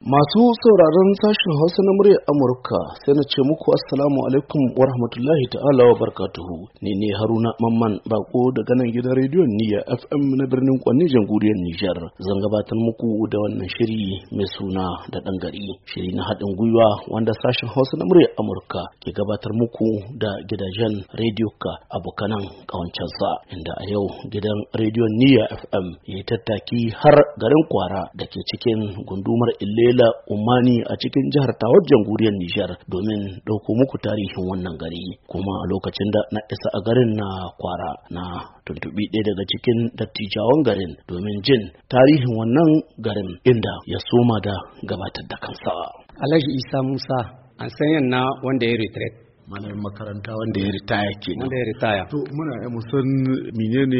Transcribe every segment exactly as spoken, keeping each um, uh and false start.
Masu sauraron sashen Hausa na muryar Amurka sai na ce muku assalamu alaikum wa rahmatullahi ta'ala wa barakatuhu. Ni ne Haruna Mamman Bako daga nan gidan rediyon Niyya F M na birnin Kwanni jamhuriyar Nijar. Zan gabatar muku da wannan shiri mai suna da ɗan gari. Shiri na haɗin gwiwa wanda sashen Hausa na muryar Amurka ke gabatar muku da gidajen rediyo ka abokanan ƙawancensa, inda a yau gidan rediyon Niyya F M ya tattaki har garin Kwara da ke cikin gundumar Ilela Umani a cikin jihar Tawar jamhuriyar Nijar domin ɗauko muku tarihin wannan gari. Kuma a lokacin da na isa a garin na Kwara na tuntuɓi ɗaya daga cikin dattijawan garin domin jin tarihin wannan garin, inda ya soma da gabatar da kansa. Alhaji Isa Musa an san na wanda ya retreat, malamin makaranta wanda ya ritaya kenan. Wanda ya ritaya. To muna yi musan menene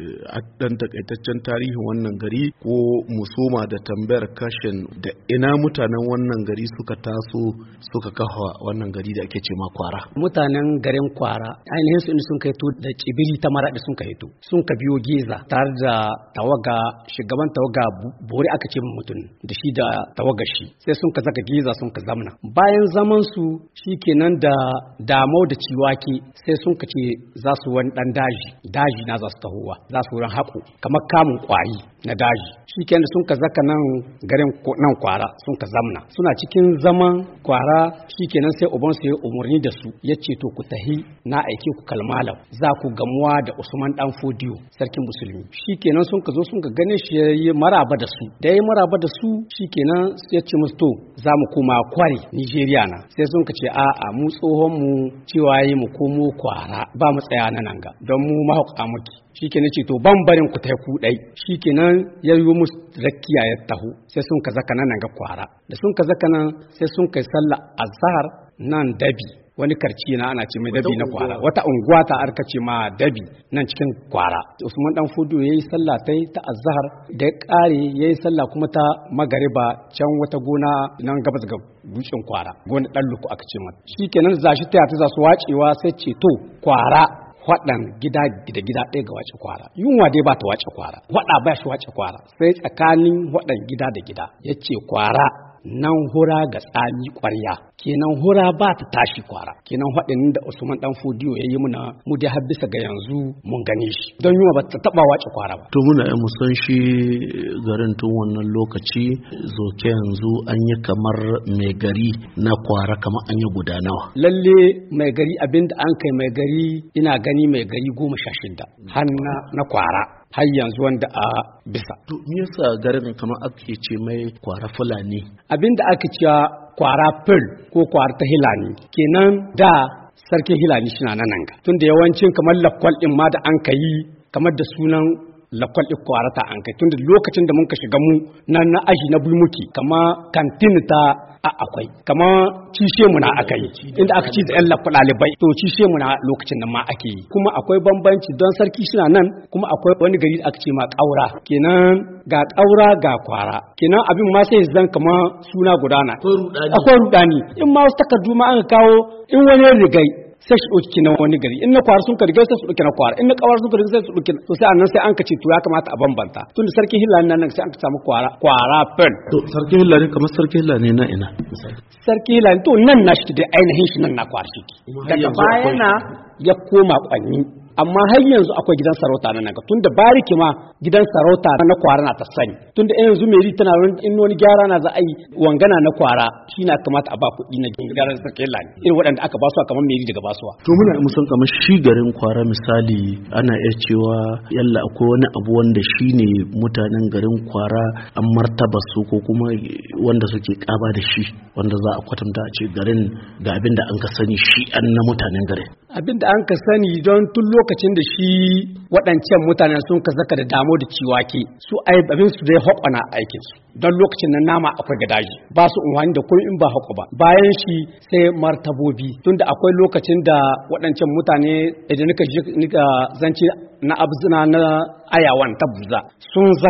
a dan takaitaccen tarihin wannan gari, ko musoma da tambayar kashin da ina mutanen wannan gari suka taso suka kafa wannan gari da ake ce ma Kwara. Mutanen garin Kwara ainihin su sun kai to da Cibiri ta Maradi sun kai to sun ka biyo Geza tare da tawaga, shugaban tawaga Bori aka ce mutum da shi da tawaga shi, sai sun ka zaka Geza sun ka zamna. Bayan zaman su shikenan da Damau da Ciwaki sai sun kace za su wani dan daji daji na za su tahowa, za su wurin haƙo kamar kamun ƙwari na daji. Shikenan sun ka zaka nan garin nan Kwara sun ka zamna. Suna cikin zaman Kwara shikenan sai uban su ya umurni da su yace to ku tahi na aike ku Kalmalau, za ku gamuwa da Usman Dan Fodiyo sarkin musulmi. Shikenan sun ka zo sun ka gane shi yayi maraba da su. Da yayi maraba da su shikenan sai ya ce musu to za mu koma Kware Nigeria na. Sai sun ka ce a'a mu tsohon mu cewa yi mu komo Kwara ba mu tsaya nan ga don mu mahauka muke. Shikenan ce to ban barin ku tai ku dai. Shikenan ya yi musu rakiya ya taho sai sun ka zaka nan ga Kwara. Da sun ka zaka nan sai sun kai sallah azhar nan Dabi, wani karci na ana ce mai Dabi na Kwara, wata unguwa ta arka ce ma Dabi nan cikin Kwara. Usman Dan Fodiyo yayi sallah tai ta azhar, da ya kare yayi sallah kuma ta magariba can wata gona nan gabas ga dutsen Kwara, gona dan luku aka ce mata. Shikenan zashi ta ta za su wacewa sai ce to Kwara waɗan gida gida gida ɗaya ga wace Kwara, yunwa dai ba ta wace Kwara, waɗa ba shi wace Kwara, sai tsakanin waɗan gida da gida yace Kwara nan hura ga tsami ƙwarya, kenan hura ba ta tashi Kwara. Kenan waɗannan da Usman Dan Fodiyo ya yi muna mu dai har bisa ga yanzu mun gane shi, don yunwa ba ta taɓa wace Kwara ba. To muna mu san shi garin tun wannan lokaci zoke yanzu an yi kamar mai gari na Kwara kamar an yi guda nawa. Lalle mai gari abinda an kai mai gari ina gani mai gari goma sha shida har na Kwara har yanzu wanda a bisa. To me yasa garin kamar ake ce mai Kwara Fulani? Abinda aka cewa Kwara Ful ko Kwara ta Hilani, kenan da sarkin Hilani shi na nan ga, tunda yawancin kamar lakwal din ma da an kai kamar da sunan lakwal ɗin Kwara ta an kai, tunda lokacin da mun ka shiga mu nan na aji na bulmuki kama kantin ta a akwai kama cishe mu na aka yi inda aka ci da yan lakwal ɗalibai, to cishe mu na lokacin nan ma ake yi. Kuma akwai bambanci don sarki shi nan, kuma akwai wani gari da aka ce ma Ƙaura, kenan ga Ƙaura ga Kwara, kenan abin ma sai zan kama suna gudana, akwai rudani. In ma wasu takardu ma aka kawo in wani rigai sai su ɗauki na wani gari, in na Kwara sun karge sai su ɗauki na Kwara, in na Ƙawar sun karge sai su ɗauki. To sai annan sai an ka ce to ya kamata a bambanta, tunda sarkin Hillani nan sai an ka samu Kwara Kwara Fen. To sarkin Hillani kamar sarkin Hillani na ina? Sarkin Hillani to nan na shi da ainihin shi nan na Kwara shi, daga baya na ya koma Kwanni. Amma har yanzu akwai gidan sarauta na naga, tunda bariki ma gidan sarauta na Kwara na ta sani, tunda yanzu meri tana in wani gyara na za a yi wangana na Kwara shi na kamata a ba kuɗi na gyaran sarkin Lani irin waɗanda aka basuwa kamar meri daga basuwa. To muna musan kamar shi garin Kwara misali ana iya cewa yalla akwai wani abu wanda shi ne mutanen garin Kwara an martaba su ko kuma wanda suke kaba da shi, wanda za a kwatanta a ce garin ga abin da an ka sani shi an na mutanen garin. Abin da an ka sani don tun lokacin da shi waɗancan mutanen sun ka zaka da Damo da Ciwake su ai abin su dai haƙona aikin su, don lokacin nan nama akwai gadaji ba su unwani da kuma in ba haƙo ba. Bayan shi sai martabobi, tunda akwai lokacin da waɗancan mutane idan nika nika zance na abzina na ayawan ta buza sun zaka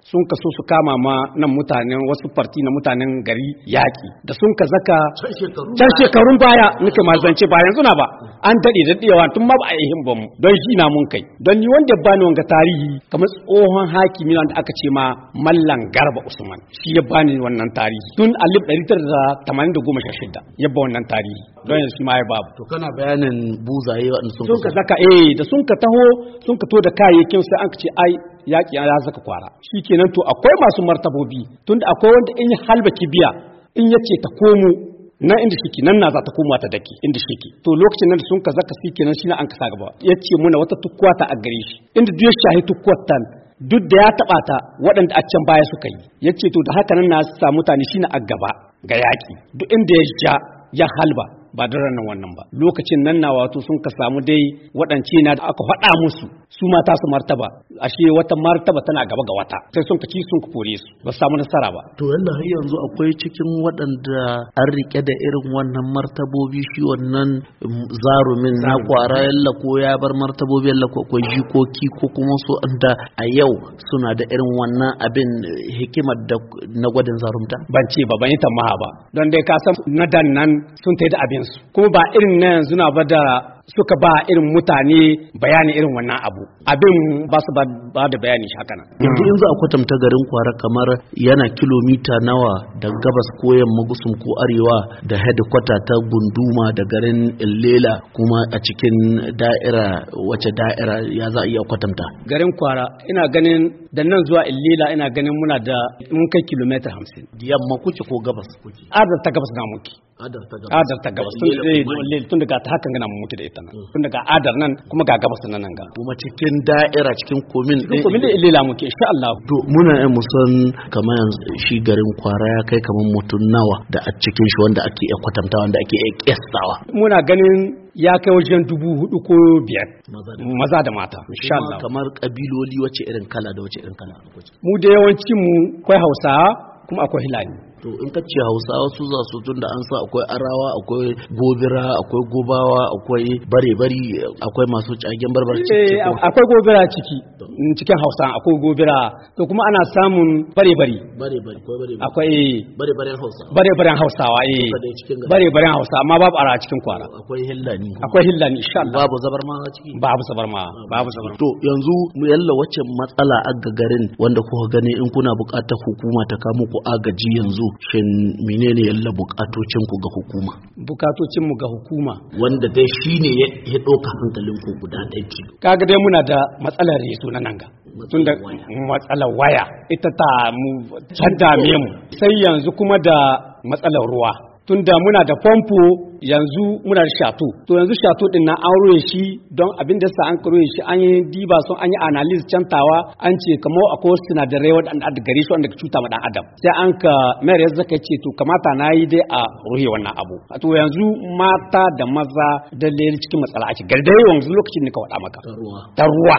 sun ka so su kama ma nan mutanen wasu farti na mutanen gari yaƙi da sun ka zaka can shekarun baya nake mazance ba yanzu na ba an daɗe daɗewa tun ma ba a yi himba mu don shi na mun kai don ni wanda ya bani wanga tarihi kamar tsohon hakimi wanda aka ce ma Mallan Garba Usman shi ya bani wannan tarihi tun alif ɗari tara da tamanin da goma sha shida ya ba wannan tarihi don yanzu shi ma ya babu. To kana bayanin buzaye waɗanda sun ka zaka eh da sun ka taho sun ka to da kayayyakin sai an ka ce ai yaƙi ya zaka kwara shikenan to akwai masu martabobi tunda akwai wanda in ya halba kibiya in yace ta komo na inda shike nan na za ta koma ta dake inda shike to lokacin nan da sun ka zaka shikenan shi na an kasa gaba yace muna wata tukkuwa ta a gare shi inda duk shahi tukkuwar tan duk da ya taba ta waɗanda a can baya suka yi yace to da haka nan na sa mutane shi na a gaba ga yaƙi duk inda ya ja ya halba ba da ranar wannan ba lokacin nan na wato sun ka samu dai waɗance na da aka faɗa musu su mata su martaba ashe wata martaba tana gaba ga wata sai sun ka ci sun ka kore su ba samu nasara ba. To yalla har yanzu akwai cikin waɗanda an rike da irin wannan martabobi shi wannan zarumin na kwara yalla ko ya bar martabobi yalla ko akwai jikoki ko kuma su anda a yau suna da irin wannan abin hikimar da na gwadin zarumta. Ban ce ba ban yi tamaha ba don dai ka san na dan nan sun ta yi da abin su kuma ba irin na yanzu na ba da suka ba irin mutane bayani irin wannan abu abin ba su ba da bayani shi haka nan. Yanzu in za a kwatanta garin kwara kamar yana kilomita nawa da gabas ko yamma gusum ko arewa da headquarter ta gunduma da garin Illela kuma a cikin da'ira wace da'ira ya za a iya kwatanta? Garin kwara ina ganin da nan zuwa Illela ina ganin muna da mun kai kilomita hamsin. Yamma kuke ko gabas kuke? Adar ta gabas na muke. Adar ta gabas. Adar ta gabas tun daga ta hakan gana mu muke da ita nan. Tun daga adar nan kuma ga gabas nan nan ga. Kuma cikin da'ira cikin komin cikin komin da Illela muke insha Allah. To muna yin musan kamar shi garin kwara ya kai kamar mutum nawa da a cikin shi wanda ake iya kwatantawa wanda ake iya kestawa. Muna ganin ya kai wajen dubu hudu ko biyar maza da mata insha Allah. Kamar kabiloli wace irin kala da wace irin kala. Mu da yawancin mu akwai Hausawa kuma akwai Hilani. To in ka ce Hausawa su za su tun da an sa akwai Arawa akwai Gobira akwai Gobawa akwai bare-bari akwai masu cagen barbarci. Eh akwai Gobira ciki cikin Hausa akwai Gobira to kuma ana samun bare-bari. Bare-bari akwai bare-bari. Akwai bare-baren Hausa. Bare-baren Hausawa eh. Bare-baren Hausa amma babu ara cikin kwara. Akwai Hillani. Akwai Hillani insha Allah. Babu Zabarma ciki. Babu Zabarma babu Zabarma. To yanzu mu yalla wacce matsala a garin wanda kuka gani in kuna buƙatar hukuma ta kawo muku agaji yanzu shin menene yalla bukatocin ku ga hukuma? Bukatocin mu ga hukuma wanda dai shine ya doka hankalin ku guda ɗaya ce. Kaga dai muna da matsalar reso na nan ga. Tunda matsalar waya ita ta mu dame mu. Sai yanzu kuma da matsalar ruwa. Tunda muna da famfo yanzu muna da shato to yanzu shato din na an roye shi don abin da sa an roye shi an yi diba sun an yi analysis cantawa an ce kamar akwai sinadarai wadanda da gare shi wanda ka cuta ma dan adam sai an ka mayar yanzu ka ce to kamata na yi dai a roye wannan abu to yanzu mata da maza da lele cikin matsala ake gari dai yanzu lokacin ne ka wada maka ta ruwa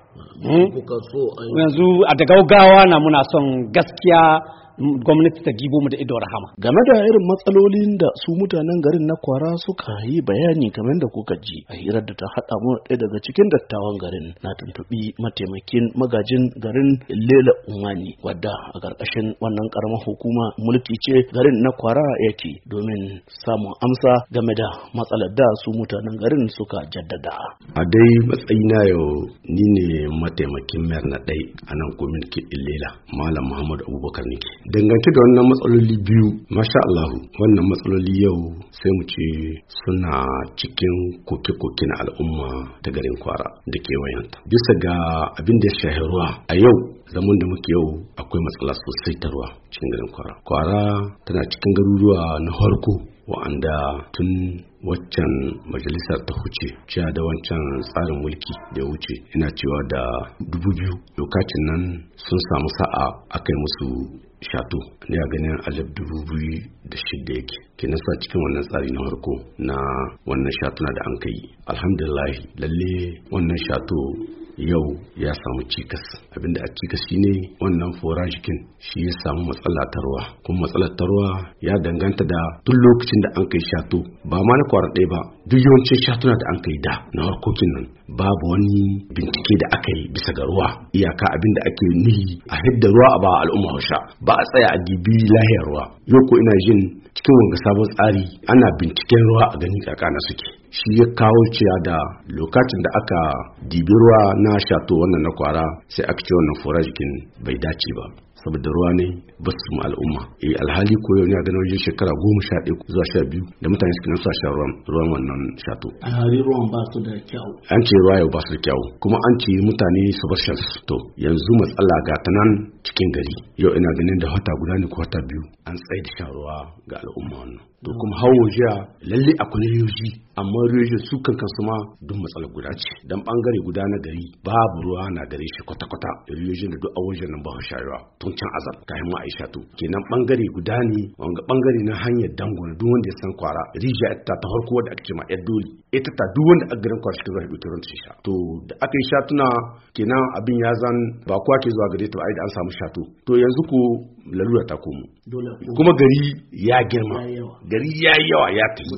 yanzu a da gaugawa na muna son gaskiya gwamnati ta gibo mu da ido rahama. Game da irin matsalolin da su mutanen garin na kwara suka yi bayani kamar da kuka ji a hirar da ta haɗa mu ɗaya daga cikin dattawan garin na tuntuɓi mataimakin magajin garin Lela Umani wadda a ƙarƙashin wannan ƙaramar hukuma mulki ce garin na kwara yake domin samun amsa game da matsalar da su mutanen garin suka jaddada. A dai matsayina yau ni ne mataimakin mayar na ɗai a nan gwamnati Lela Malam Muhammadu Abubakar nake. Dangance da wannan matsaloli biyu masha Allahu wannan matsaloli yau sai mu ce suna cikin koke-koke na al'umma ta garin kwara da kewayenta bisa ga abin da ya shahi ruwa a yau zaman da muke yau akwai matsala sosai ta ruwa cikin garin kwara kwara tana cikin garuruwa na farko wa'anda tun waccan majalisar ta huce cewa da wancan tsarin mulki da wuce ina cewa da dubu biyu lokacin nan sun samu sa'a akai musu shato ne a ganin alif dubu biyu da shida yake ke nasa cikin wannan tsari na farko na wannan shatuna da an kai alhamdulillah lalle wannan shato yau ya samu cikas. Abinda a cikas shine wannan forajikin shi ya samu matsala ta ruwa, kuma matsalar ta ruwa ya danganta da duk lokacin da an kai shato ba ma na kwara ɗaya ba, duk yawancin shatuna da an kai da na harkokin nan babu wani bincike da aka yi bisa ga ruwa. Iyaka abin da ake nihi a hidda ruwa a ba al'umma hausha, ba a tsaya a dibi lahiyar ruwa. Yau ko ina jin cikin wanga sabon tsari ana binciken ruwa a gani kakana suke, shi ya kawo ciya da lokacin da aka dibi ruwa na shato wannan na kwara sai aka ce wannan forajikin bai dace ba saboda ruwa ne ba su al'umma. Eh alhali ko yau ne a ganin wajen shekara goma sha ɗaya zuwa sha biyu da mutane suke nan suna sha ruwan ruwan wannan shato. Alhali ruwan ba su da kyau. An ce ruwa yau ba su da kyau, kuma an ce mutane su bar shan su. To yanzu matsala ga ta nan cikin gari. Yau ina ganin da wata guda ne ko wata biyu an tsaye da shan ruwa ga al'umma wannan. To kuma hawo jiya lalle akwai riyoji, amma riyoji su kan kansu ma duk matsalar guda ce. Dan bangare guda na gari babu ruwa na gare shi kwata-kwata. Riyoji da duk awajen nan ba su shayarwa tun can azal kayan ma aisha to kenan bangare guda ne, wanga bangare na hanyar dango duk wanda ya san kwara rijiya ta ta farko wanda ake ce ma yar doli ita ta duk wanda a garin kwara shi zai dauki ruwan sha. To da aka yi shatuna kenan abin ya zan ba kowa ke zuwa gare ta ba, ai da an samu shato. To yanzu ko lalura ta komo kuma gari ya girma, gari ya yi yawa ya tafi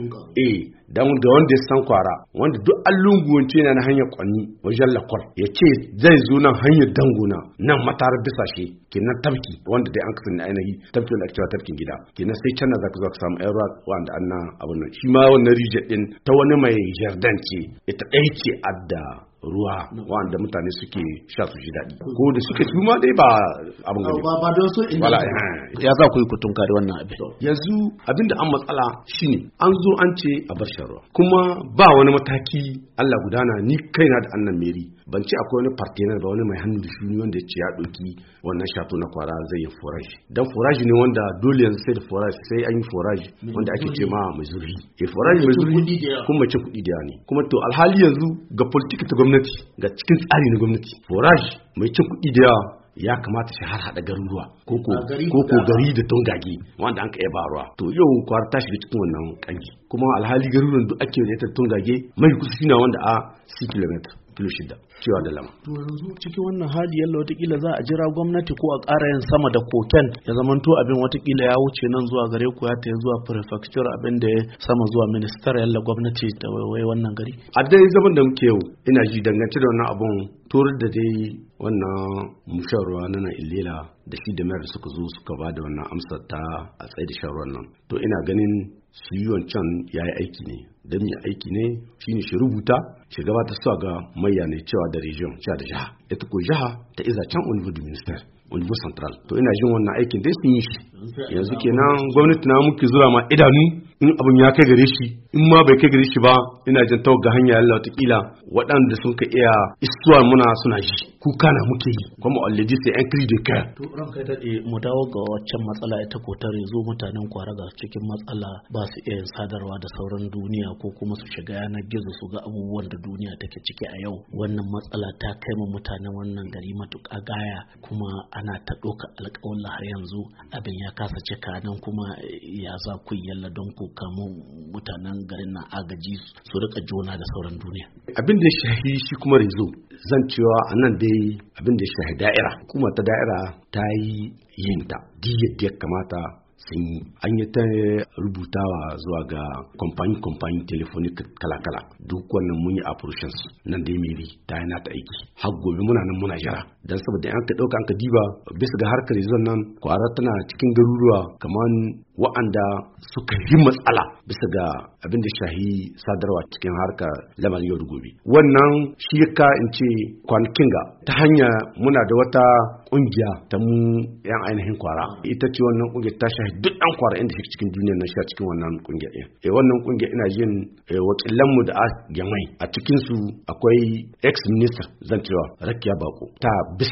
eh dan da wanda ya san kwara wanda duk allunguwance yana na hanyar kwanni wajen lakwal ya ce zai zo nan hanyar dangona nan matarar bisashe kenan tafki wanda dai an kasance ainihi tafki wanda ake cewa tafkin gida kenan sai can za ka zo ka samu ɗan ruwa wanda an na abin nan shi ma wannan rijiyar din ta wani mai jardin ce ita ɗaya ce adda ruwa wanda mutane suke sha su ji daɗi ko da suke su ma dai ba abin gani ba ba don so inda ya za ku yi kutun kare wannan abin. Yanzu abin da an matsala shine an zo an ce a bar shan ruwa kuma ba wani mataki. Allah gudana ni kaina da annan meri ban ce akwai wani partner ba wani mai hannu da shuni wanda ya ce ya ɗauki wannan shato na kwara zai yi forage, dan forage ne wanda dole yanzu sai da forage sai an yi forage wanda ake ce ma mai zurfi. E forage mai zurfi kuma mai cin kuɗi da ne kuma to alhali yanzu ga politika ta gwamnati ga cikin tsari na gwamnati forage mai cin kuɗi da yawa ya kamata shi har hada garuruwa ko ko gari da tongage wanda an ka yaba ruwa. To yau kwara ta shiga cikin wannan kanki kuma alhali garuruwan duk ake da tongage mai kusa shine wanda a six kilometer kilo shida cewa da lama. To yanzu cikin wannan hali yalla watakila za a jira gwamnati ko a ƙara yin sama da koken ya zamanto abin watakila ya wuce nan zuwa gare ku ya ta zuwa prefecture abin da ya sama zuwa minister yalla gwamnati ta wai wannan gari. A dai zaman da muke yau ina ji dangance da wannan abun tur da dai wannan musharwa na nan illela da shi da mayar da suka zo suka ba da wannan amsar ta a tsaye da shawarar nan. To ina ganin shi wancan ya yi aiki ne don ya aiki ne shine shi rubuta shi gabata su ga mayya ne cewa da region cewa da jiha ita ko jiha ta iza can au niveau du ministère au niveau central. To ina jin wannan aikin dai sun yi shi yanzu kenan gwamnati na muke zura ma idanu in abin ya kai gare shi in ma bai kai gare shi ba ina jin tawo ga hanya Allah watakila waɗanda sun ka iya istuwa muna suna ji kuka na muke yi kuma already sai an cri de cœur. To ranka ya dade mu dawo ga waccan matsala ita ko ta rezo mutanen kwara ga cikin matsala ba su iya sadarwa da sauran duniya ko kuma su shiga yanar gizo su ga abubuwan da duniya take ciki a yau. Wannan matsala ta kai mu mutanen wannan gari matuƙa gaya kuma ana ta ɗauka alƙawalla har yanzu abin ya kasa cika nan kuma ya za ku yalla don ku kamo mutanen garin na agaji su rika jona da sauran duniya. Abin da shahi shi kuma rezo zan cewa a nan dai abin da shahi da'ira kuma ta da'ira ta yi yin ta yadda ya kamata sun yi an yi ta rubutawa zuwa ga kamfani kamfani telefonik kala-kala duk wannan mun yi approaches nan dai meri ta yi nata aiki har gobe muna nan muna jira dan saboda an ka dauka an ka diba bisa ga harkar yanzu nan kwara tana cikin garuruwa kamar wa'anda suka yi matsala bisa ga abin da shahi sadarwa cikin harkar lamarin yau da gobe. Wannan shi ka in ce kwanakin ga ta hanya muna da wata kungiya ta mu yan ainihin kwara ita ce wannan kungiyar ta shahi duk ɗan kwara inda shi cikin duniyar nan shi a cikin wannan kungiya ɗin. Eh wannan kungiya ina jin wakilan mu da a jamai a cikin su akwai ex minister zan cewa Rakiya Bako ta bisa ga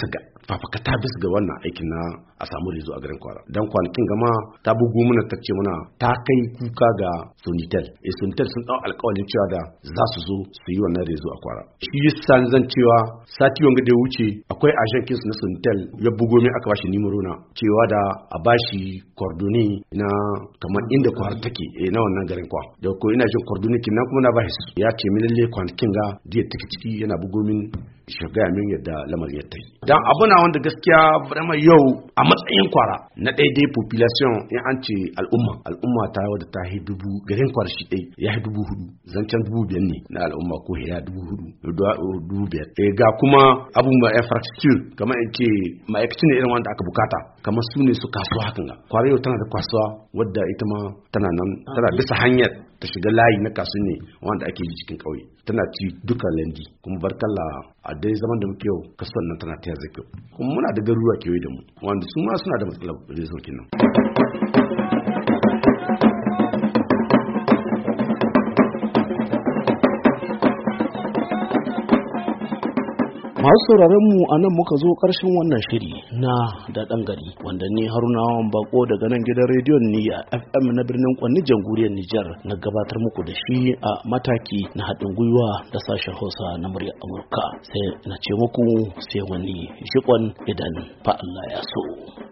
fafakata bisa ga wannan aikin na a samu rezo a garin Kwara. Dan kwanakin gama ta bugu mana ta ce mana ta kai kuka ga Sonitel. E Sonitel sun dau alƙawarin cewa da za su zo su yi wannan rezo a Kwara. Shi yasa zan cewa sati wanga da ya wuce akwai agent kinsu na Sonitel ya bugo min aka bashi nimero na cewa da a bashi cordoni na kamar inda Kwara take eh na wannan garin Kwara. Da ko ina jin cordoni kin nan kuma na bashi ya ce min lalle kwanakin ga diya take ciki yana bugo min shiga min yadda lamarin ya tayi. Dan abu na wanda gaskiya vraiment yau a matsayin Kwara na daidai population in an ce al'umma al'umma ta wadda ta yi dubu garin Kwara shi dai ya yi dubu hudu zancen dubu biyar ne na al'umma ko ya dubu hudu dubu biyar e ga kuma abun ma infrastructure kamar in ce ma'aikacin irin wanda aka bukata kamar su ne su kasuwa hakan ga Kwara yau tana da kasuwa wadda ita ma tana nan tana bisa hanyar ta shiga layi na kasu ne wanda ake yi cikin kauye tana ci duka lendi kuma barkalla a dai zaman da muke yau kasuwan nan tana tayar da kyau kuma muna da garuruwa kewaye da mu wanda su ma suna da matsalar rezokin nan. masu sauraron mu a nan muka zo ƙarshen wannan shiri na da ɗan gari wanda ni Haruna Bako daga nan gidan rediyon Niyya F M na birnin Kwanni jamhuriyar Nijar na gabatar muku da shi a mataki na haɗin gwiwa da sashen Hausa na muryar Amurka sai na ce muku sai wani shikon idan fa Allah ya so.